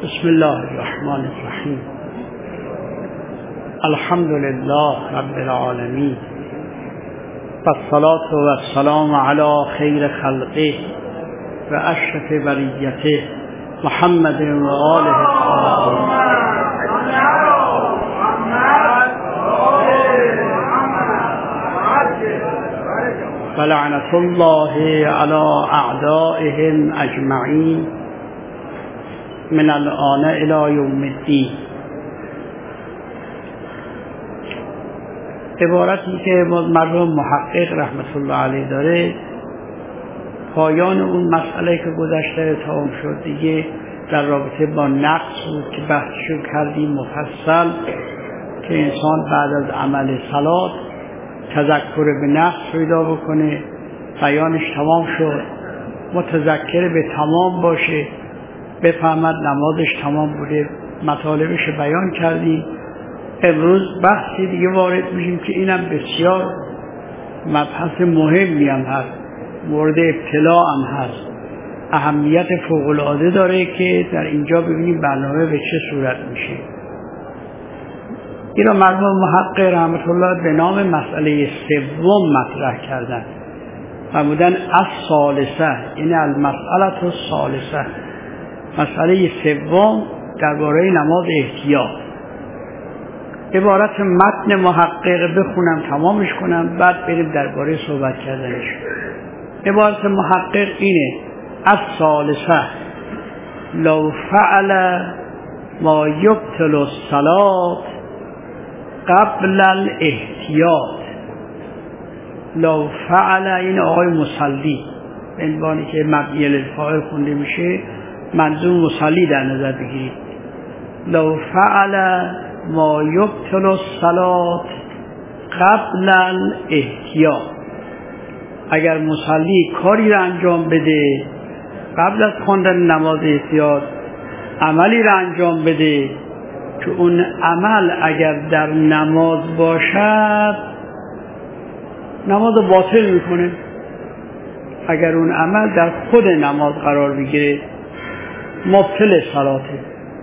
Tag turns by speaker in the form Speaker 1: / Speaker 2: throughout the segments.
Speaker 1: بسم الله الرحمن الرحیم. الحمد لله رب العالمین و الصلاة و السلام علی خیر خلقه و اشرف بریته محمد و آله الطاهرین و لعنة الله علی اعدائهم اجمعین من الآن الی یوم الدین. عبارتی که مرحوم محقق رحمت الله علیه داره، پایان اون مسئله که گذشته تمام شد دیگه در رابطه با نقص بود که بحثشو کردیم مفصل، که انسان بعد از عمل صلات تذکر به نقص پیدا بکنه. بیانش تمام شد، متذکر به تمام باشه، بفهمد نمازش تمام بوده، مطالبش بیان کردیم. امروز بحثی دیگه وارد میشیم که اینم بسیار مبحث مهمی هم هست، مورد ابتلا هم هست، اهمیت فوق‌العاده داره که در اینجا ببینیم برنامه به چه صورت میشه. این را مرحوم محقق رحمت الله به نام مسئله سوم مطرح کردن، فرمودن الثالثه، یعنی المسئله الثالثه، مسئله سوم درباره نماز احتیاط. عبارت متن محقق بخونم تمامش کنم، بعد بریم درباره صحبت کردنش. عبارت محقق اینه: الثالثه لو فعل ما یبطل الصلاة قبل الاحتیاط. لو فعل، این آقای مصلی به عنوانی که مبنی للفاعل خونده میشه، منظور مصلی در نظر بگیرید. لو فعل ما یبطل الصلاة قبل الاحتیاط، اگر مصلی کاری را انجام بده قبل از خواندن نماز احتیاط، عملی را انجام بده که اون عمل اگر در نماز باشد نماز باطل میکنه، اگر اون عمل در خود نماز قرار بگیره مبطل صلاته.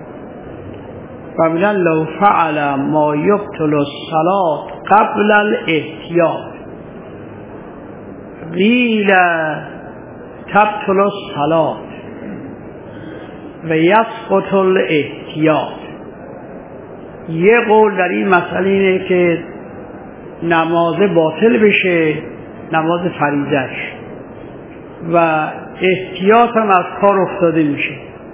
Speaker 1: و میگن لو فعل ما یبطل الصلاة قبل الاحتیاط قیل تبطل الصلاة و یسقط الاحتیاط. یه قول در این مسئله اینه که نماز باطل بشه، نماز فریضه‌اش، و احتیاط هم از کار افتاده میشه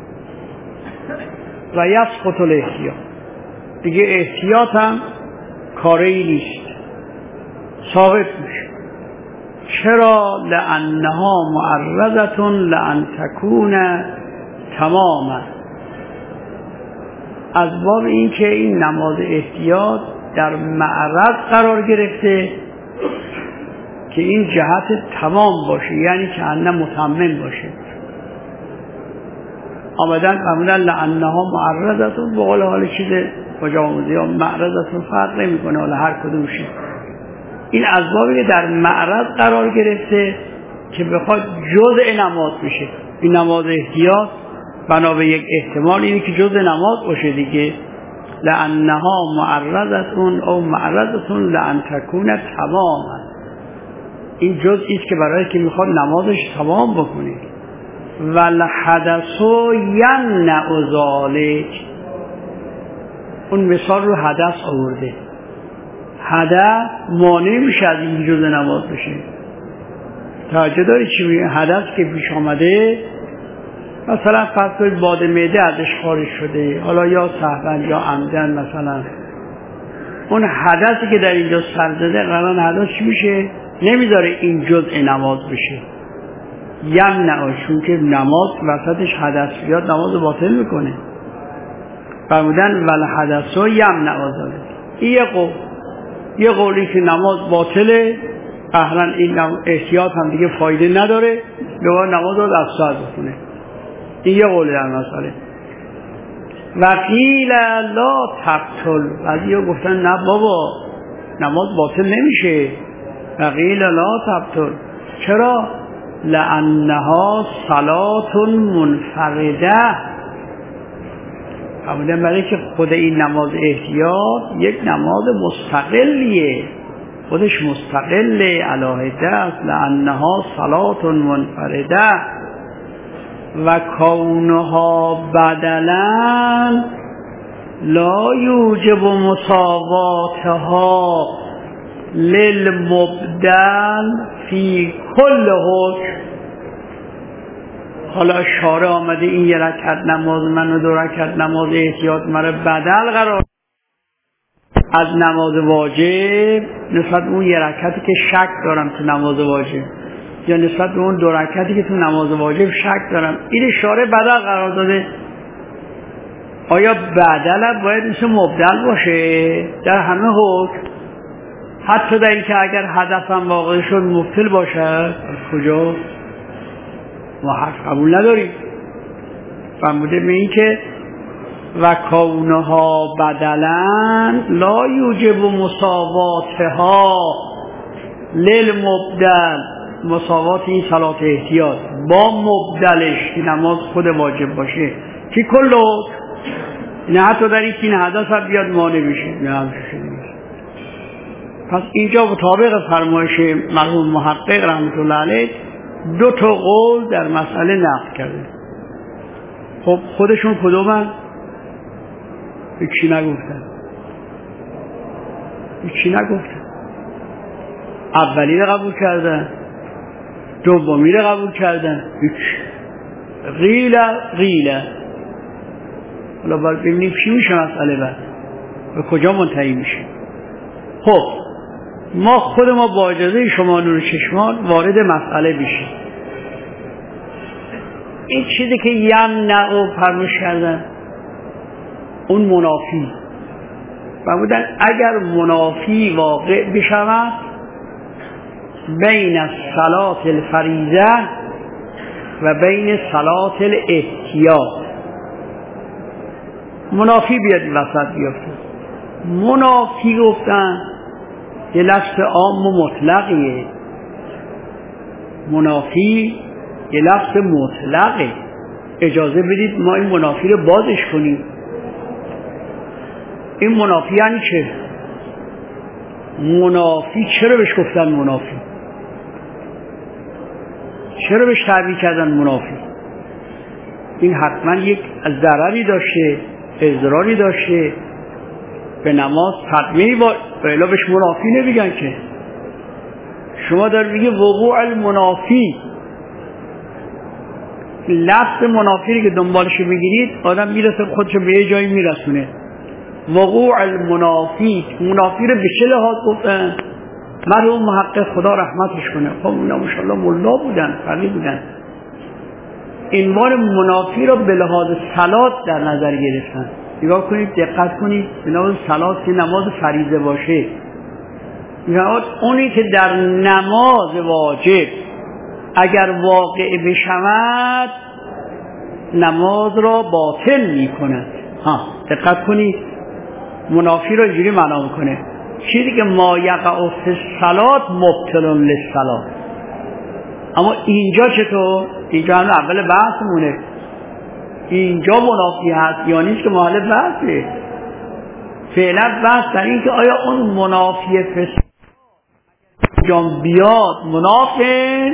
Speaker 1: و یسقط الاحتیاط، دیگه احتیاط هم کاری نیست، ثابت میشه. چرا؟ لانها معرضة لان تکون تماما، از باب این که این نماز احتیاط در معرض قرار گرفته که این جهت تمام باشه، یعنی که انه متمم باشه. آمدن فرمودن لانها معرضة، به قول حال چیز مجامزی ها معرضة فرق نمی کنه، حالا هر کدومشی. این اسبابی که در معرض قرار گرفته که بخواد جزء نماز بشه. این نماز احتیاط بنا به یک احتمال اینه که جزء نماز باشه دیگه. لانها معرضة او معرضة لان تکون تماما، این جزئی است که برای که میخواد نمازش تمام بکنه. والحدث یمنع ذلک، اون مثال رو حدث آورده. حدث مانع میشه از این جزء نماز بشه. توجه داری چی میگه؟ حدث که پیش آمده، مثلا فرض کنید باد معده ازش خارج شده، حالا یا سهوا یا عمدن، مثلا اون حدثی که در اینجا سر زده قرار حدث چی میشه؟ نمیذاره این جزء نماز بشه. یمنع، چون که نماز وسطش حدث بیاد نماز باطل میکنه. فرمودن والحدث یمنع ذلک. این یه قولی که نماز باطله، اصلا این احتیاط هم دیگه فایده نداره، دوباره نماز رو از سر بکنه. این یه قولی در مسئله. وقیل لا تبطل، بعضی گفتن نه بابا نماز باطل نمیشه. وقیل لا تبطل، چرا؟ لانها صلاة منفرده، فرمودن برای که خود این نماز احتیاط یک نماز مستقلیه، خودش مستقله، علاهده است، لانها صلات منفرده و کونها بدلا لا یوجب مساواتها للمبدل فی کل حکم. حالا شارع آمده این یه رکعت نماز من و 2 رکعت نماز احتیاط مرا بدل قرار از نماز واجب نسبت اون یه رکعتی که شک دارم تو نماز واجب، یا نسبت به اون 2 رکعتی که تو نماز واجب شک دارم، این شارع بدل قرار داده. آیا بدل باید مثل مبدل باشه در همه حکم؟ حتی در این که اگر هدفم واقع شد مبطل باشد؟ از کجا؟ ما حرف قبول نداریم. فرموده به این که و کونها بدلا لا یوجب مساواتها للمبدل، مساوات این صلات احتیاط با مبدلش که نماز خود واجب باشه که کلو نه، حتی در این که این حدث بیاد مانع میشه. نه پس اینجا مطابق فرمایش مرحوم محقق رحمت الله علیه 2 تا قول در مسئله نقل کرده. خب خودشون کدومن؟ هیچی نگفتن. اولی رو قبول کردن، دومی رو قبول کردن، غیله. حالا باید ببینیم چی میشه مسئله بعد به کجا منتهی میشه. خب خود ما با اجازه شما نور چشمان وارد مسئله بشیم. این چیزی که یمنع و فرموش کردن اون منافی فرمودن اگر منافی واقع بشود بین صلات الفریضه و بین صلات الاحتیاط، منافی بیاد وسط بیفته. منافی گفتن یه لفظ عام و مطلقیه، منافی یه لفظ مطلقه. اجازه بدید ما این منافی رو بازش کنیم. این منافی یعنی چه؟ منافی چرا بهش گفتن منافی؟ چرا بهش تعبیر کردن منافی؟ این حتما یک ضرری داشته، اضراری داشته، به نماز تطمیعی با الا بهش منافی نمیگن که. شما در میگه وقوع المنافی، لفظ منافی که دنبالش میگیرید آدم میرسه خودشو به یه جایی میرسونه. وقوع المنافی، منافی رو به چه لحاظ گفتن؟ مرحوم محقق خدا رحمتش کنه، خب اونا ماشاءالله ملا بودن، فقیه بودن، عنوان منافی رو به لحاظ صلات در نظر گرفتن. نگاه کنید، دقت کنید، به لحاظ صلات که نماز فریضه باشه، نماز اونی که در نماز واجب اگر واقع بشود نماز را باطل می کند. دقت کنید، منافی را اینجوری معنا میکنه چیزی که ما یقع فی الصلات مبطل للصلات. اما اینجا چطور؟ اینجا هم اول بحثمونه، اینجا منافی هست یا نیست که محل بحثه. فعلا بحث در این که آیا اون منافی فی جان بیاد منافی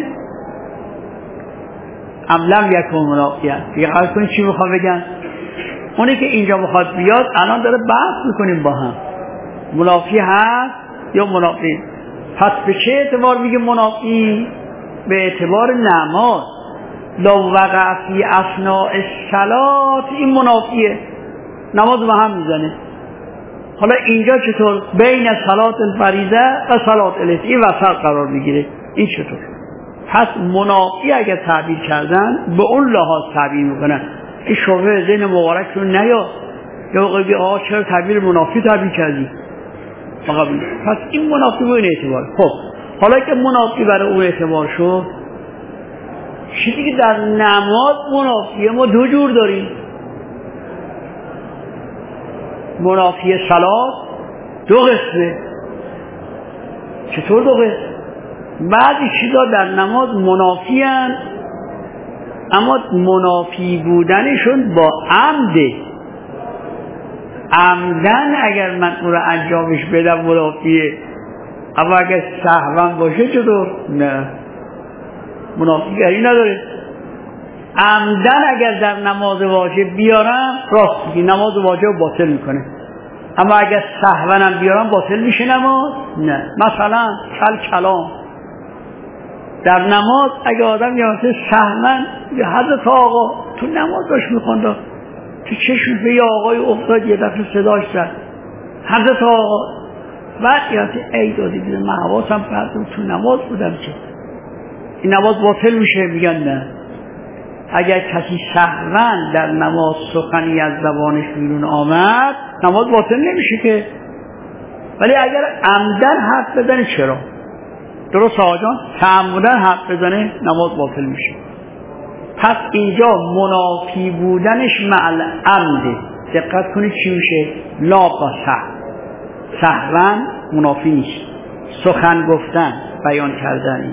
Speaker 1: ام لم یکن منافی هست. دیگه قرار کنید چی میخوام بگن؟ اونی که اینجا میخواد بیاد الان داره بحث میکنیم با هم، منافی هست یا منافی. پس به چه اعتبار میگه منافی؟ به اعتبار نماز. لو وقع فی اثناء الصلات این منافیه، نماز به هم میزنه. حالا اینجا چطور؟ بین صلات الفریضه و صلات الاحتیاط این وسط قرار میگیره. این چطور؟ پس منافی اگر تعبیر کردن به اون لحاظ تعبیر میکنن. این شبه ذهن مبارک رو نیا یا قبی چرا تعبیر منافی تعبیر کردی؟ پس این منافی به این اعتبار. خب حالا که منافی برای اون اعتبار شد، چیزی که در نماز منافیه ما 2 جور داریم. منافی صلات 2 قسمه. چطور 2 قسم؟ بعضی چیزا در نماز منافی هستند اما منافی بودنشون با عمده. عمدن اگر من اون رو انجامش بدم منافیه، اما اگر سهوا باشه چطور؟ نه، منافیگری نداره. عمدن اگر در نماز واجب بیارم راست میگی نماز واجب باطل میکنه، اما اگر سهوا بیارم باطل میشه نماز؟ نه. مثلا کلام در نماز اگه آدم یه سهوا یا حضرت آقا تو نماز داشت میخوند تو چشم به یه آقای افتاد، یه دفعه صداش زد حضرت آقا، بعد یادی ای دادی بیده من حواسم پرد تو نماز بودم که این نماز باطل میشه؟ میگن نه. اگر کسی سهوا در نماز سخنی از زبانش بیرون آمد نماز باطل نمیشه که، ولی اگر عمدن حرف بزنه چرا؟ درست آقا جان؟ تعمدن حرف بزنه نماز باطل میشه. پس اینجا منافی بودنش مع العمده. دقت کنید چی میشه؟ لا با سهوا منافی نیست، سخن گفتن، بیان کردن.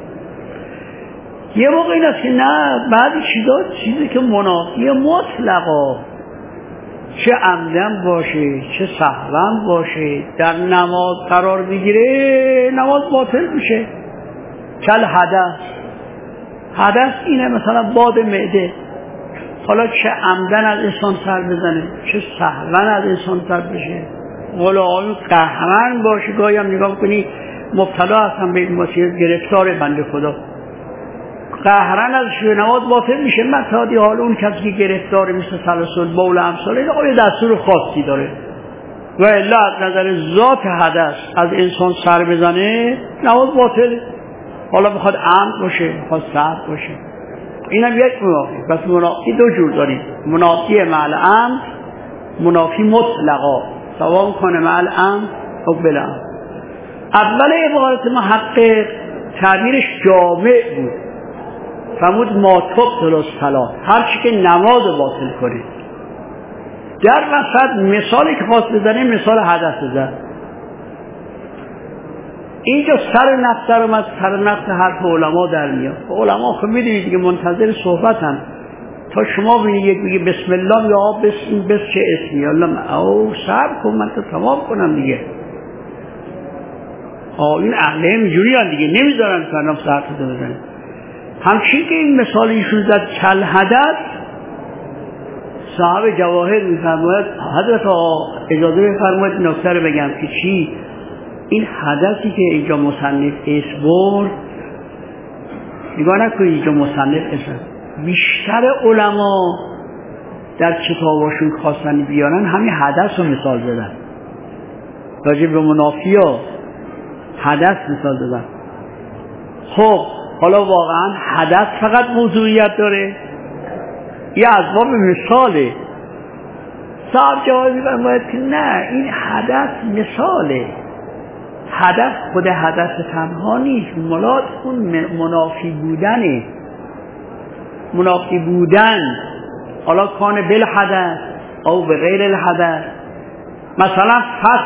Speaker 1: یه موقع این است که نه، بعضی چیزی که منافی مطلقا چه عمدن باشه چه سهوا باشه در نماز قرار بگیره نماز باطل میشه. کل حدث اینه مثلا باد معده، حالا چه عمدن از انسان سر بزنه چه سهوا از انسان سر بشه، ولا آن قهرمان باشه. گاهی هم نگاه کنی مبتلا هستن به این مسئله، گرفتار بنده خدا قهرن ازش نماز باطل میشه. مثلا حال اون کسی که گرفتار مثل سلسل بول امثال این آقای دستور خاصی داره و الا از نظر ذات حدث از انسان سر بزنه نماز باطل. حالا بخواد عمد باشه بخواد سهو باشه، این هم یک منافی. پس منافی دو جور داریم، منافی مع العمد، منافی مطلقا سوا کنه مع العمد و بلا. اول عبارت ما حق تعبیرش جامع بود، فرمود ما تبطل الصلاة، هر چی که نماز باطل کنه. در وسط مثالی که خواست بزنه مثال حدث بزن. اینجا سر نقص در اومد، سر نقص حرف علما در میاد. علما خب میدونید دیگه منتظر صحبتن تا شما بینید یک میگه بسم الله یا بس چه اسمی الله او صبر کن من تو تمام کنم دیگه. این اهل اینجوری هم دیگه نمیذارن فرنام ساعت رو بزنه. همچین که این مثال ایشون زد کل حدث، صاحب جواهر میفرماید حضرت اجازه بفرمایید نکته رو بگم که چی این حدثی که اینجا مصنف اسم برد، نگاه نکنید اینجا مصنف اسم، بیشتر علما در کتاباشون خواستن بیارن همین حدث رو مثال زدن، راجع به منافی ها حدث مثال زدن. خب حالا واقعا حدث فقط موضوعیت داره یا اسباب مثاله؟ صاحب جواب می‌فرماید که نه، این حدث مثاله. حدث خود حدث تنها نیست، ملات اون منافی بودنه. منافی بودن حالا کان بالحدث او به غیر الحدث. مثلا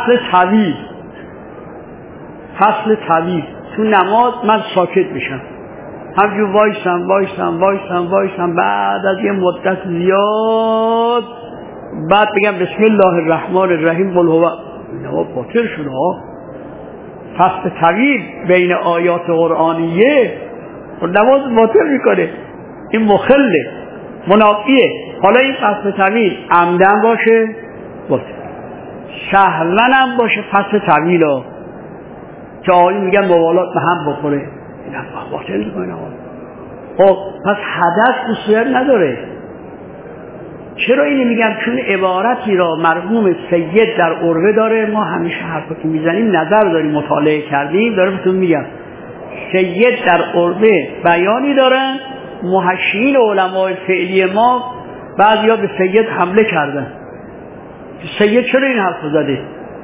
Speaker 1: فصل طویل تو نماز من ساکت بشم، همجور وایسم بعد از یه مدت زیاد بعد بگم بسم الله الرحمن الرحیم قل هو، نماز باطل شده ها. فصل طویل بین آیات قرآنیه نماز باطل میکنه، این مخله منافیه. حالا این فصل طویل عمدن باشه باطل، سهوا هم باشه فصل طویل ها که آقایی میگن موالات به هم بخوره، این هم باطل میکنه. خب پس حدث اصولیت نداره. چرا اینو میگم؟ چون عبارتی را مرحوم سید در عروه داره، ما همیشه حرفا که میزنیم نظر داریم مطالعه کردیم، داره بهتون میگم سید در عروه بیانی دارن، محشیین علماء فعلی ما بعضیا به سید حمله کردن سید چرا این حرف زده.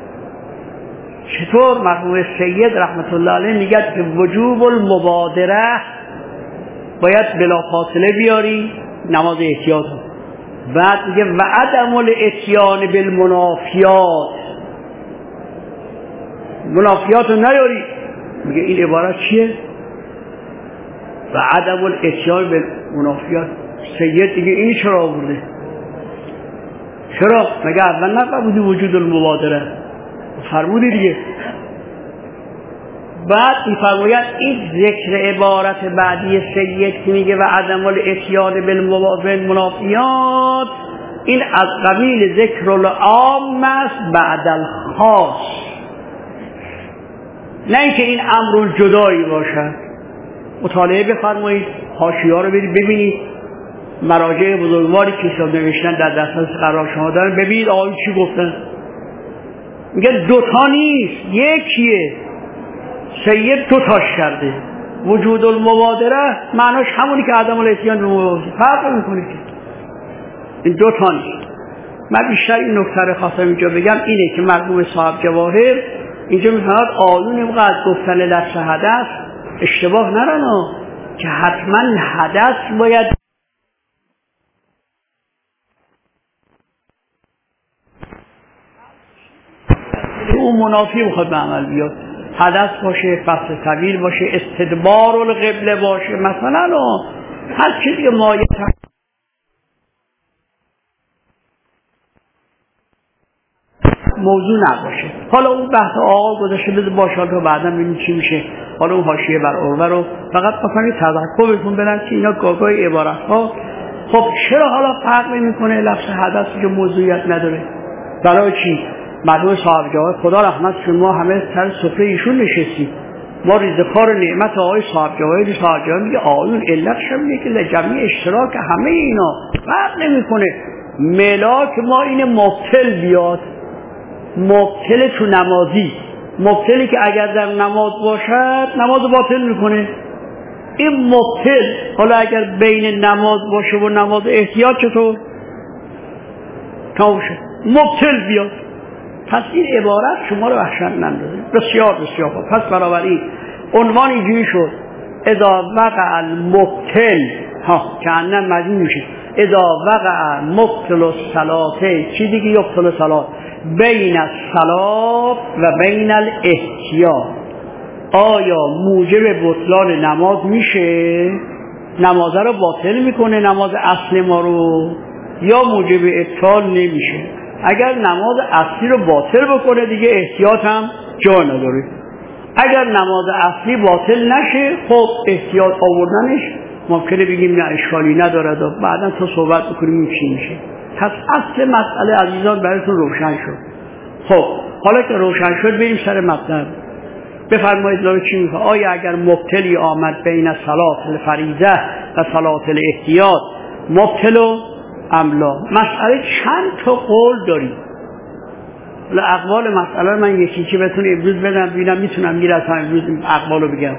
Speaker 1: چطور؟ مرحوم سید رحمت الله علیه میگه که وجوب المبادره، باید بلا فاصله بیاری نماز احتیاط. بعد میگه و عدم الاتیان بالمنافیات، منافیات رو نیاری. میگه این عبارت چیه؟ و عدم الاتیان بالمنافیات. سید دیگه این چرا آورده؟ چرا؟ مگه اول نفرمودی وجود المبادره؟ فرمودی دیگه. بعد می‌فرماید این ذکر عبارت بعدی سید که میگه و عدم الاتیان بالمنافیات، این از قبیل ذکر العام است بعد الخاص، نه اینکه این امر جدایی باشد. مطالعه بفرمایید، حاشیه‌ها رو ببینید، مراجع بزرگواری که حساب نوشتن در دسترس قرار شما دارن، ببینید آقایون چی گفتن. میگه دوتا نیست، یکیه. سید دوتاش کرده. وجود المبادره معناش همونی که عدم الاتیان به مبادره، فرق میکنه که این دوتا نیست. من بیشتر این نکته رو خواستم اینجا بگم اینه که مرحوم صاحب جواهر اینجا میفرماید آیون اینقدر گفتن لفظ حدث اشتباه نرن که حتما حدث باید اون منافی بخواد به عمل بیاد، حدث باشه، فصل طویل باشه، استدبار القبله باشه، مثلا هر چیزی مایه موضوع نباشه. حالا اون بحث آقا گذاشته بذار باشه تا بعدا ببینیم چی میشه. حالا اون حاشیه بر عروه رو فقط مثلا تذکر بهتون بدم که اینا گاگای عبارت ها. خب چرا حالا فرق نمیکنه لفظ حدث که موضوعیت نداره؟ برای چی؟ مرحوم صاحب جواهر خدا رحمتشون، ما همه سر سفره ایشون نشستیم، ما ریزخوار نعمت آقای صاحب جواهر میگه آقایون علتش میگه که لجمعی اشتراک همه اینا فرق نمیکنه. ملاک ما این مبتل بیاد، مبتل تو نمازی، مبتلی که اگر در نماز باشد نماز باطل میکنه. این مبتل حالا اگر بین نماز باشه و نماز احتیاط چطور؟ تمام شد، مبتل بیاد. پس این عبارت شما رو وحشت نندازه. بسیار بسیار خوب. پس بنابراین عنوان اینجوری شد اذا وقع المبتل که انم مجموع میشه اذا وقع مبتل الصلاة چی دیگه یبطل الصلاة بین الصلاة و بین الاحتیاط. آیا موجب بطلان نماز میشه؟ نماز رو باطل میکنه نماز اصل ما رو، یا موجب ابطال نمیشه؟ اگر نماز اصلی رو باطل بکنه دیگه احتیاط هم جا نداره. اگر نماز اصلی باطل نشه خب احتیاط آوردنش ممکنه بگیم نه اشکالی نداره و بعدا تا صحبت بکنیم چی میشه. پس اصل مسئله عزیزان براتون روشن شد. خب حالا که روشن شد بریم سر مطلب. بفرمایید لابد چی میگه؟ آیا اگر مبتلی آمد بین صلات الفریضه و صلات الاحتیاط مبتل املا؟ مسئله چند تا قول داریم. اقوال مسئله من یکی بهتون امروز بدم ببینم میتونم میرسم امروز اقوالو بگم.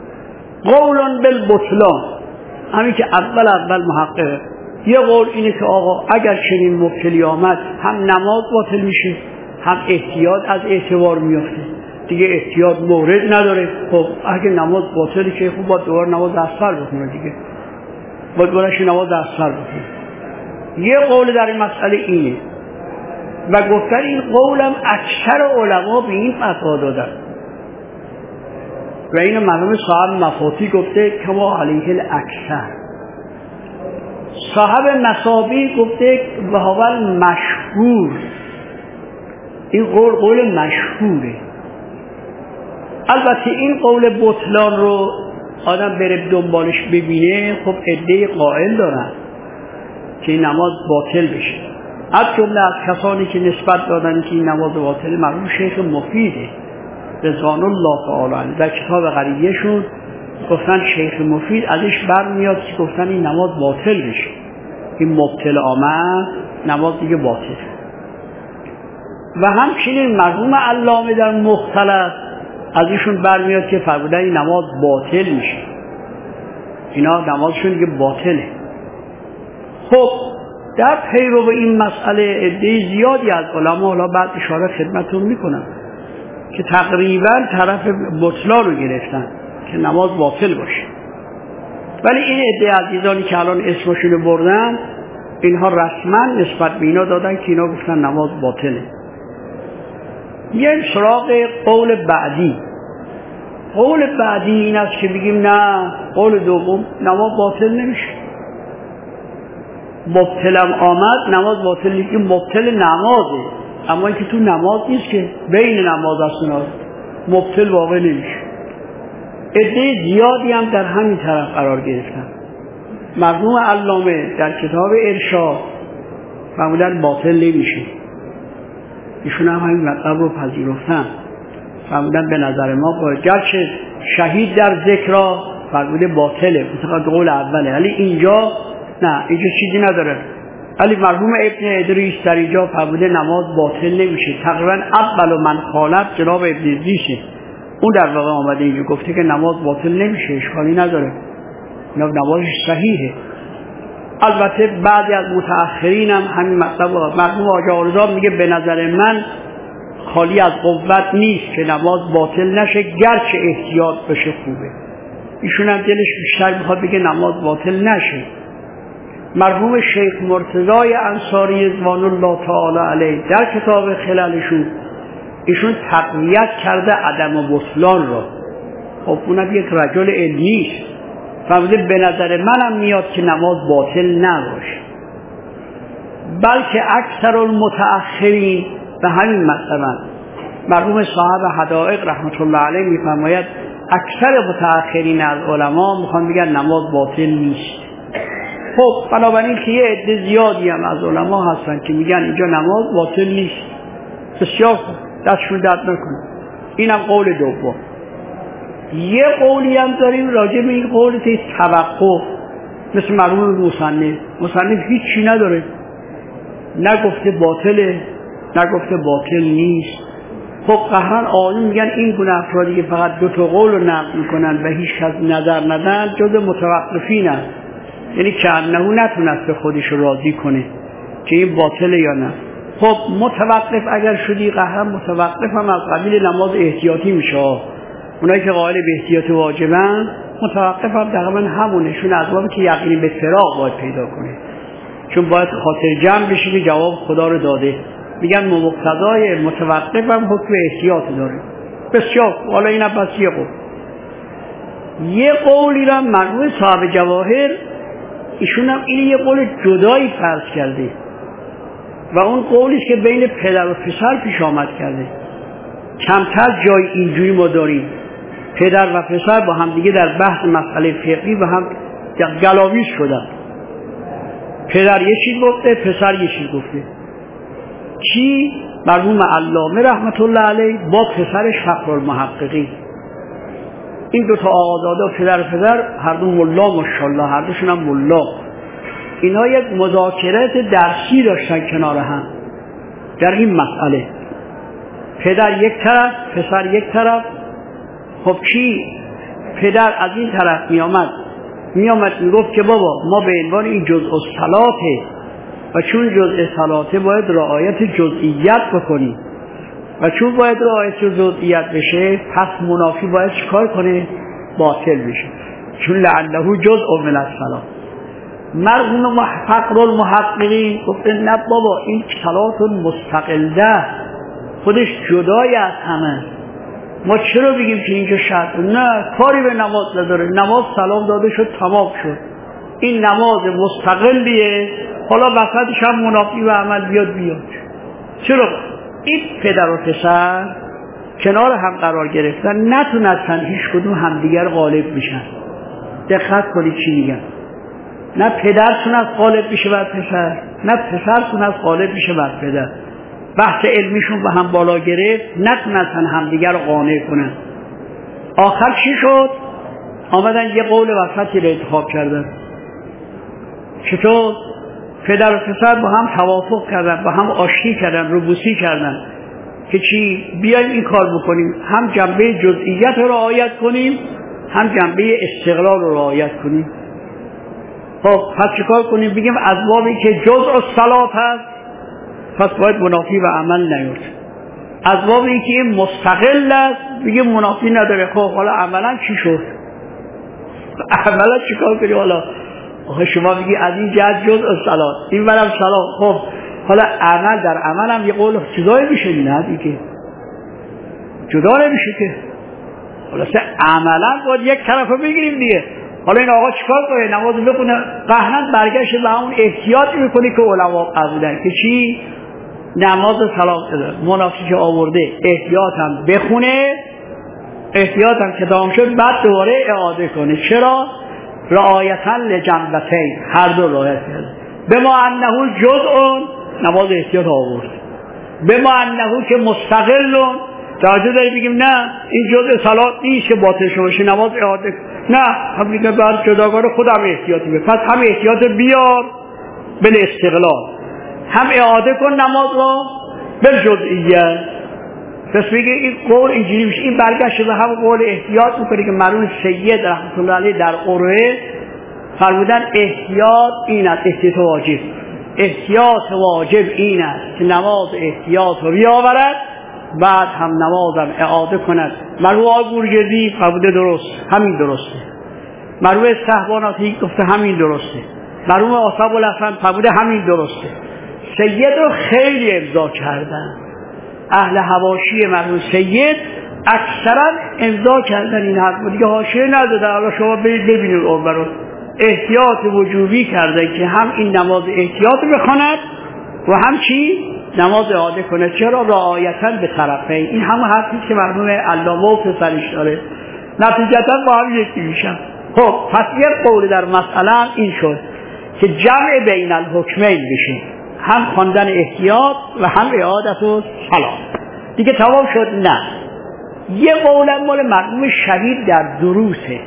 Speaker 1: قولون بالبطلان، همین که اول محققه. یه قول اینه که آقا اگر چنین مبتلی آمد هم نماز باطل میشه هم احتیاط از اعتبار میفته، دیگه احتیاط مورد نداره. خب اگه نماز باطلی که خوب باید دوباره نماز اصفر بخونه دیگه، باید برش نماز اصفر بخونه. یه قول در این مسئله اینه و گفتن این قولم اکثر علما به این فتوا دادن و این مرحوم صاحب مفاتی گفته کما علیه الاکثر. صاحب مصابی گفته و هو مشهور. این قول مشهوره. البته این قول بطلان رو آدم بره دنبالش ببینه، خب عده قائل دارن که این نماز باطل بشه. از جمله از کسانی که نسبت دادن که این نماز باطل مرحوم شیخ مفیده رضوان الله تعالی عنه در کتاب غریبیه‌شون گفتن شیخ مفید ازش برمیاد که گفتن این نماز باطل بشه، این مبتل آمد نماز دیگه باطل. و همچنین مرحوم علامه در مختلف از ایشون برمیاد که فرمودن این نماز باطل میشه، اینا نمازشون دیگه باطله. خب در پیرو به این مسئله عده زیادی از علما، حالا بعد اشاره خدمتتون میکنم، که تقریبا طرف بطلان رو گرفتن که نماز باطل باشه. ولی این عده عزیزانی که الان اسمشون رو بردن، اینها رسما نسبت به اینا دادن که اینا گفتن نماز باطله. یه سراغ قول بعدی. قول بعدی این است که بگیم نه، قول دوم نماز باطل نمیشه. مبتلم آمد نماز باطل نیست. این مبتل نمازه، اما اینکه تو نماز نیست که بین نماز است اونها مبتل واقع نمیشه. عده زیادی هم در همین طرف قرار گرفتن. مرحوم علامه در کتاب ارشاد فرمودن باطل نمیشه، ایشون هم همین مطلب رو پذیرفتن، فرمودن به نظر ما باید گرچه شهید در ذکرها فرموده باطله مثلا قول اوله، ولی اینجا نه، اینجا چیزی نداره. ولی مرحوم ابن ادریس در اینجا فرموده نماز باطل نمیشه. تقریبا اول من خالف جناب ابن ادریسه، اون در واقع آمده اینجا گفته که نماز باطل نمیشه، اشکالی نداره، نمازش صحیحه. البته بعضی از متأخرین هم همین مطلب مرحوم آقا رضا میگه به نظر من خالی از قوت نیست که نماز باطل نشه، گرچه احتیاط بشه خوبه. ایشون هم دلش بیشتر میخواد بگه نماز باطل نشه. مرحوم شیخ مرتضی انصاری رضوان الله تعالی علیه در کتاب خللشون ایشون تقویت کرده عدم بطلان را. خب اونم یک رجل علمی است، فرموده به نظر منم میاد که نماز باطل نباشه، بلکه اکثر المتأخرین به همین مثلا مرحوم صاحب حدائق رحمت الله علیه میفرماید اکثر متأخرین از علما میخوان بگن نماز باطل نیست. خب بنابراین که یه عده زیادی هم از علما هستن که میگن اینجا نماز باطل نیست، بسیار خوب، دستشون درد نکنه. اینم قول دوم. یه قولی هم داریم راجع به این قول توقف، مثل مرحوم مصنف هیچی نداره، نگفته باطله نگفته باطل نیست. خب قهرن آقایون میگن این گونه افرادی که فقط دو تا قول رو نقل میکنن و هیچ کس نظر ندن جز متوقفین هست، یعنی که انه نتونسته خودش رو راضی کنه که این باطله یا نه. خب متوقف اگر شدی قهرن متوقف هم از قبیل نماز احتیاطی میشه. اونایی که قائل به احتیاط واجبن متوقف هم تقریبا همونشون، از بابی که یقینی به فراق باید پیدا کنه، چون باید خاطر جمع بشه که جواب خدا رو داده. میگن مقتضای متوقف هم حکم احتیاط داره. بسیار حالا این هم پس یه قول. یه قولی را مرحوم صاحب جواهر ایشون هم این یه قول جدایی فرض کرده و اون قولیست که بین پدر و پسر پیش آمد کرده. کمتر جای اینجوری ما داریم پدر و پسر با هم دیگه در بحث مسئله فقهی با هم گلاویز شدن. پدر یه چیز گفته، پسر یه چیز گفته. کی؟ مرحوم علامه رحمت الله علیه با پسرش فخرالمحققین. این دو تا آقازاده پدر و پدر هر دو ملا، ماشاءالله هر دوشون هم ملا. اینا یک مذاکرات درسی داشتن کنار هم در این مسئله، پدر یک طرف پسر یک طرف. خب کی؟ پدر از این طرف میامد میگفت که بابا ما به عنوان این جزء الصلاته و چون جزء صلاته باید رعایت جزئیات بکنیم و چون باید رعایت جزئیات بشه پس منافی باید چیکار کنه؟ باطل بشه، چون لعله جزء من الصلاه. مرحوم فخرالمحققین گفت نه بابا این صلات مستقله، خودش جدای از همه، ما چرا بگیم که اینجا شرط؟ نه، کاری به نماز نداره، نماز سلام داده شد تمام شد، این نماز مستقلیه، حالا وسطش هم منافی و عمل بیاد. چرا؟ این پدر و پسر کنار هم قرار گرفتن، نتونستن هیچ کدوم همدیگر غالب بشن. دقت کنید چی میگن، نه پدر تونست غالب بشه بر پسر، نه پسر تونست غالب بشه بر پدر. بحث علمیشون به هم بالا گرفت، نتونستن همدیگر رو قانع کنن. آخر چی شد؟ آمدن یه قول وسطی رو انتخاب کردن. چطور؟ پدر و پسر با هم توافق کردن، با هم آشتی کردن، روبوسی کردن که چی؟ بیایم این کار بکنیم، هم جنبه جزئیات رو رعایت کنیم، هم جنبه استقلال رو رعایت کنیم. خب پس چیکار کنیم؟ بگیم از بابی که جزء الصلات هست پس باید منافی و عمل نیاد. از بابی که این مستقل است بگیم منافی نداره. خب حالا عملا چی شد؟ عملا چیکار کنیم؟ حالا شما بگی از این جهت جزء الصلات، این برم صلات. خب حالا عمل در عمل هم یه قول چیزایی میشه، نه دیگه جدا نمیشه که. حالا عملا باید یک طرف رو بگیریم دیگه. حالا این آقا چیکار کنه؟ نماز بخونه. قهرن برگشت به همون احتیاط میکنه که علما قبولن که چی؟ نماز سلام منافی که آورده احتیاط هم بخونه، احتیاط هم که تمام شد بعد دوباره اعاده کنه. چرا؟ رعایتا لجنبتین، هر دو رعایت کرده. به ما انه جزء، نماز احتیاط آورد. به ما انه که مستقلون، توجه داری بگیم نه این جزء صلات نیست که باطل شوشه نماز اعاده، نه هم میگه بعد جداگانه خودم احتیاطی به، پس هم احتیاط بیار بل استقلال، هم اعاده کن نماز را بل جزئیه. پس میگه این قول اینجوری میشه. این برگشت به هم قول احتیاط میکنه که مرحوم سید رحمت الله علیه در قرعه فرمودن احتیاط این است، احتیاط واجب، احتیاط واجب این است که نماز احتیاط رو بیاورد بعد هم نمازم اعاده کند. مرحوم آقای گورجزی فرموده درست، همین درسته. مرحوم صحباناتی گفته همین درسته. مرحوم اصحاب الحسن فرموده همین درسته. سید رو خیلی امضا کردن، اهل حواشی مرحوم سید اکثرا امضا کردن این حرف دیگه، حاشیه نداده. حالا شما برید ببینید اون برو احتیاط وجوبی کرده که هم این نماز احتیاط بخواند و هم چی؟ نماز اعاده کنه. چرا؟ رعایتا به طرفین. این همون حرفی که مرحوم علامه و پسرش داره، نتیجتا با هم یکی میشن. خب پس یک قول در مسئله این شد که جمع بین الحکمین بشه، هم خواندن احتیاط و هم اعادت و سلام. دیگه تمام شد؟ نه. یه قول مال مرحوم شهید در دروسه،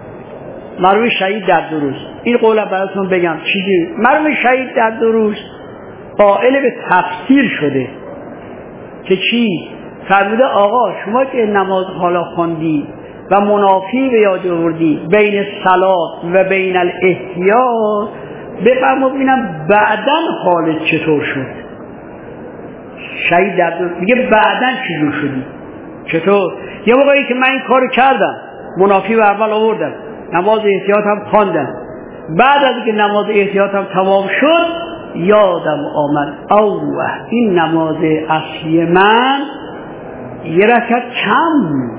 Speaker 1: مرحوم شهید در دروس. این قول براتون بگم چیزی. مرحوم شهید در دروس قائل به تفسیر شده که چی؟ فرموده آقا شما که نماز حالا خوندی و منافی به یاد آوردی بین صلات و بین الاحتیاط، بفرما ببینم بعداً حالت چطور شد. شهید در دروس میگه بعداً چجور شدی؟ چطور؟ یه موقعی که من این کارو کردم، منافی به اول آوردم، نماز احتیاط هم خواندم، بعد از اینکه نماز احتیاط هم تمام شد یادم آمد اوه این نماز اصلی من یه رکعت کم بود،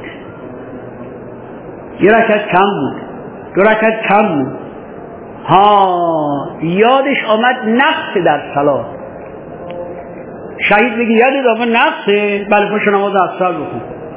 Speaker 1: یه رکعت کم بود، دو رکعت کم بود. ها یادش آمد نقص در صلات. شهید میگه یادت آمد نقصه؟ بله پاشو نماز اصل بخون،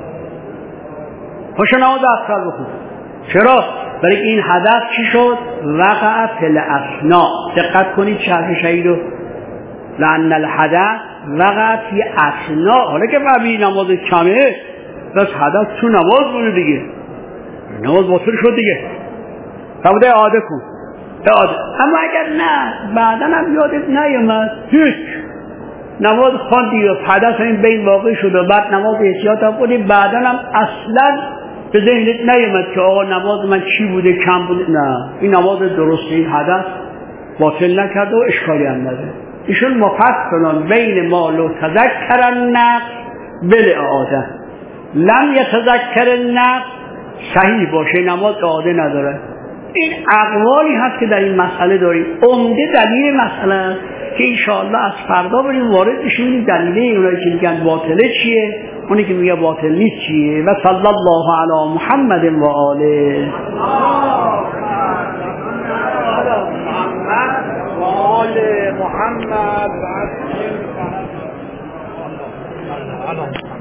Speaker 1: پاشو نماز اصل بخون. چرا؟ برای این هدف چی شد؟ وقع فی الاثناء. دقت کنید شرح شهیدو، لأن الحدث وقع فی اثناء. حالا که فهمی نماز کمه بس هدف تو نماز بوده دیگه، نماز باطل شد دیگه، فرموده اعاده کن، اعاده. اما اگر نه بعدن هم یادت نیامد، هیچ نماز خواندی و حدث این بین واقع شد و بعد نماز احتیاط هم کنی، بعدن هم اصلا به ذهنت نیامد که آقا نماز من چی بوده کم بوده، نه این نماز درسته، این حدث باطل نکرد و اشکالی هم نداره. ایشون مفصلان بین ما لو تذکر النقص بالاعاده لم یتذکر النقص صحیح باشه نماز اعاده نداره. این اقوالی هست که در این مسئله داریم. عمده دلیل مسئله که انشاءالله از فردا بریم وارد بشیم دلیل اونایی که میگن باطله چیه، اونی که میگه باطل نیست چیه. و صلی الله علی محمد و آله محمد.